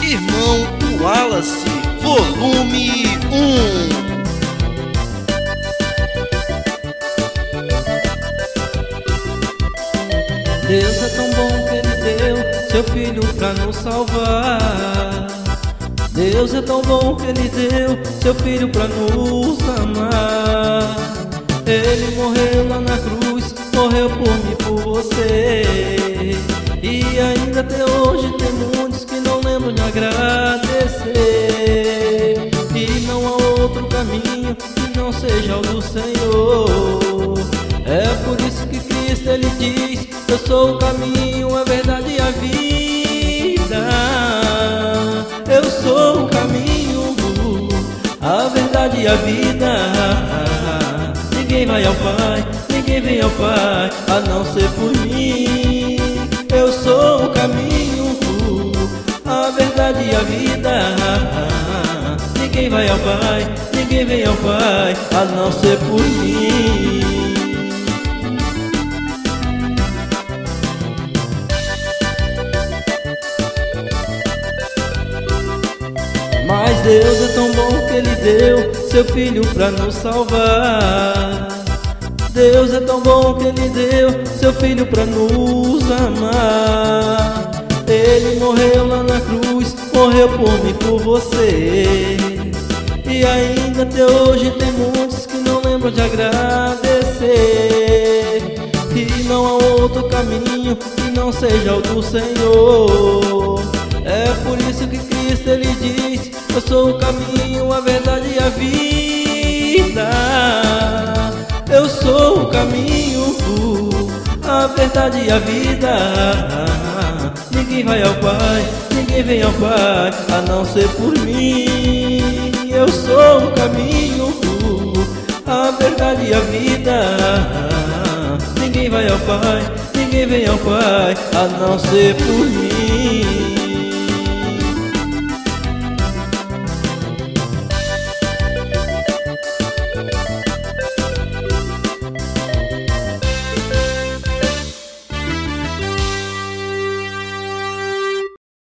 Irmão Wallace, volume 1. Deus é tão bom que Ele deu seu Filho pra nos salvar. Deus é tão bom que Ele deu seu Filho pra nos amar. Ele morreu lá na cruz, morreu por mim e por você. E ainda até hoje tem muitos que não lembram de agradecer. E não há outro caminho que não seja o do Senhor. É por isso que Cristo Ele diz: eu sou o caminho, a verdade e a vida. Eu sou o caminho, a verdade e a vida. Ninguém vai ao Pai, ninguém vem ao Pai, a não ser por mim. Eu sou o caminho, a verdade e a vida. Ninguém vai ao Pai, ninguém vem ao Pai, a não ser por mim. Mas Deus é tão bom que Ele deu seu Filho pra nos salvar. Deus é tão bom que Ele deu seu Filho pra nos amar. Ele morreu lá na cruz, morreu por mim e por você. E ainda até hoje tem muitos que não lembram de agradecer. E não há outro caminho que não seja o do Senhor. É por isso que Cristo Ele diz: eu sou o caminho, a verdade e a vida. Eu sou o caminho, a verdade e a vida. Ninguém vai ao Pai, ninguém vem ao Pai, a não ser por mim. Eu sou o caminho, a verdade e a vida. Ninguém vai ao Pai, ninguém vem ao Pai, a não ser por mim.